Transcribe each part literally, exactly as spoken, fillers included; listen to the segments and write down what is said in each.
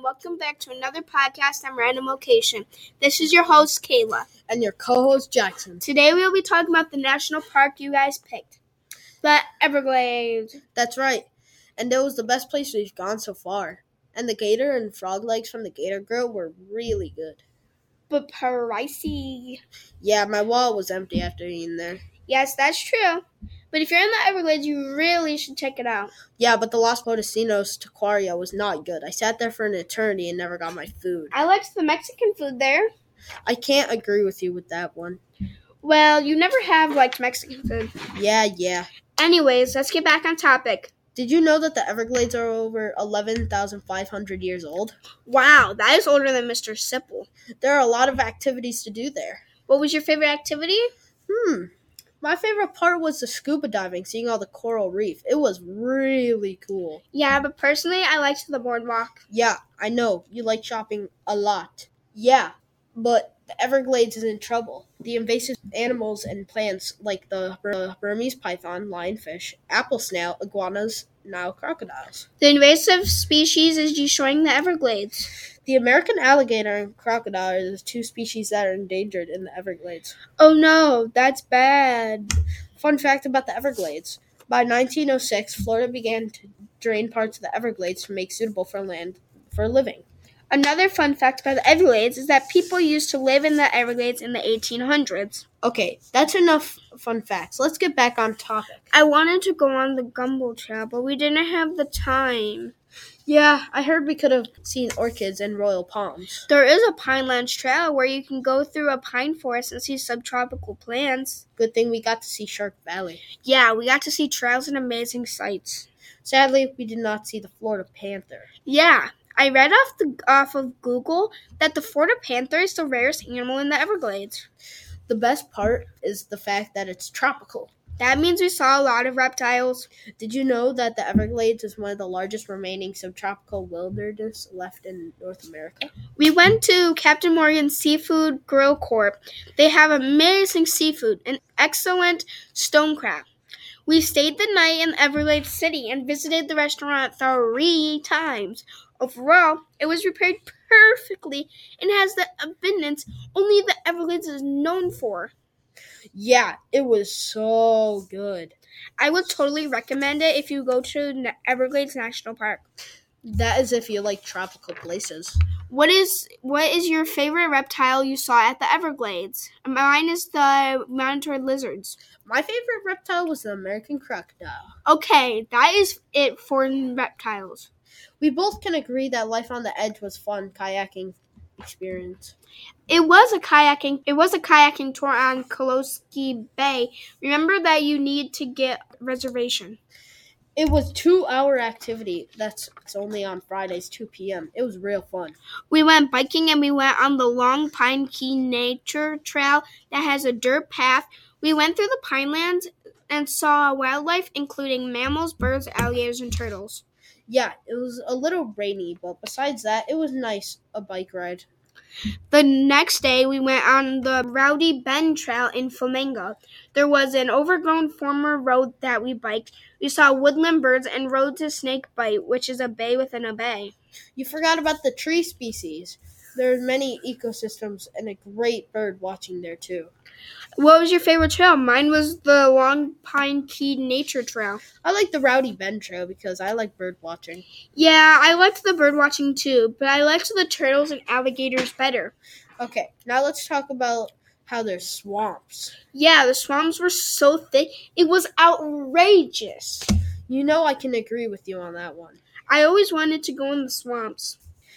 welcome back to another podcast on Random Location. This is your host, Kayla. And your co-host, Jackson. Today we'll be talking about the national park you guys picked, the Everglades. That's right. And it was the best place we've gone so far. And the gator and frog legs from the Gator Grill were really good. But pricey. Yeah, my wallet was empty after eating there. Yes, that's true. But if you're in the Everglades, you really should check it out. Yeah, but the Los Potosinos Taquaria was not good. I sat there for an eternity and never got my food. I liked the Mexican food there. I can't agree with you with that one. Well, you never have liked Mexican food. Yeah, yeah. Anyways, let's get back on topic. Did you know that the Everglades are over eleven thousand five hundred years old? Wow, that is older than Mister Sipple. There are a lot of activities to do there. What was your favorite activity? Hmm. My favorite part was the scuba diving, seeing all the coral reef. It was really cool. Yeah, but personally, I liked the boardwalk. Yeah, I know. You like shopping a lot. Yeah, but the Everglades is in trouble. The invasive animals and plants like the Bur- Burmese python, lionfish, apple snail, iguanas, Nile crocodiles. The invasive species is destroying the Everglades. The American alligator and crocodile are the two species that are endangered in the Everglades. Oh no, that's bad. Fun fact about the Everglades. By nineteen oh six, Florida began to drain parts of the Everglades to make suitable for land for living. Another fun fact about the Everglades is that people used to live in the Everglades in the eighteen hundreds. Okay, that's enough fun facts. Let's get back on topic. I wanted to go on the Gumbo Trail, but we didn't have the time. Yeah, I heard we could have seen orchids and royal palms. There is a Pinelands Trail where you can go through a pine forest and see subtropical plants. Good thing we got to see Shark Valley. Yeah, we got to see trails and amazing sights. Sadly, we did not see the Florida panther. Yeah, I read off the off of Google that the Florida panther is the rarest animal in the Everglades. The best part is the fact that it's tropical. That means we saw a lot of reptiles. Did you know that the Everglades is one of the largest remaining subtropical wilderness left in North America? We went to Captain Morgan's Seafood Grill Corp. They have amazing seafood and excellent stone crab. We stayed the night in Everglades City and visited the restaurant three times. Overall, it was repaired perfectly and has the abundance only the Everglades is known for. Yeah, it was so good. I would totally recommend it if you go to Everglades National Park. That is if you like tropical places. What is what is your favorite reptile you saw at the Everglades? Mine is the mountain lizards. My favorite reptile was the American crocodile. Okay, that is it for reptiles. We both can agree that life on the edge was fun kayaking experience. It was a kayaking. It was a kayaking tour on Koloski Bay. Remember that you need to get a reservation. It was two-hour activity. That's it's only on Fridays, two p.m. It was real fun. We went biking and we went on the long Pine Key Nature Trail that has a dirt path. We went through the Pinelands and saw wildlife, including mammals, birds, alligators, and turtles. Yeah, it was a little rainy, but besides that, it was nice, a bike ride. The next day, we went on the Rowdy Bend Trail in Flamingo. There was an overgrown former road that we biked. We saw woodland birds and rode to Snakebite, which is a bay within a bay. You forgot about the tree species. There are many ecosystems and a great bird watching there, too. What was your favorite trail? Mine was the Long Pine Key Nature Trail. I like the Rowdy Bend Trail because I like bird watching. Yeah, I liked the bird watching too, but I liked the turtles and alligators better. Okay, now let's talk about how there's swamps. Yeah, the swamps were so thick, it was outrageous. You know I can agree with you on that one. I always wanted to go in the swamps.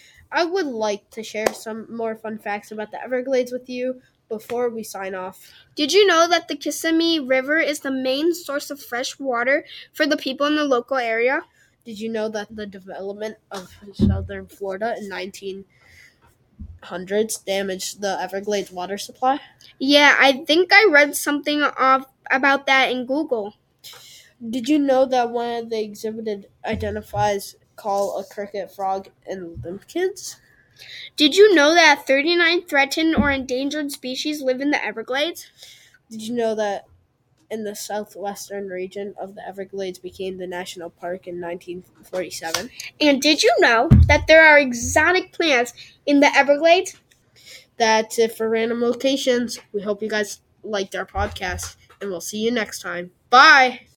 I would like to share some more fun facts about the Everglades with you before we sign off. Did you know that the Kissimmee River is the main source of fresh water for the people in the local area? Did you know that the development of southern Florida in nineteen hundreds damaged the Everglades water supply? Yeah, I think I read something off about that in Google. Did you know that one of the exhibited identifies call a cricket, frog, and limpkids? Did you know that thirty-nine threatened or endangered species live in the Everglades? Did you know that in the southwestern region of the Everglades became the national park in nineteen forty-seven. And did you know that there are exotic plants in the Everglades? That's it for Random Locations. We hope you guys liked our podcast, and we'll see you next time. Bye!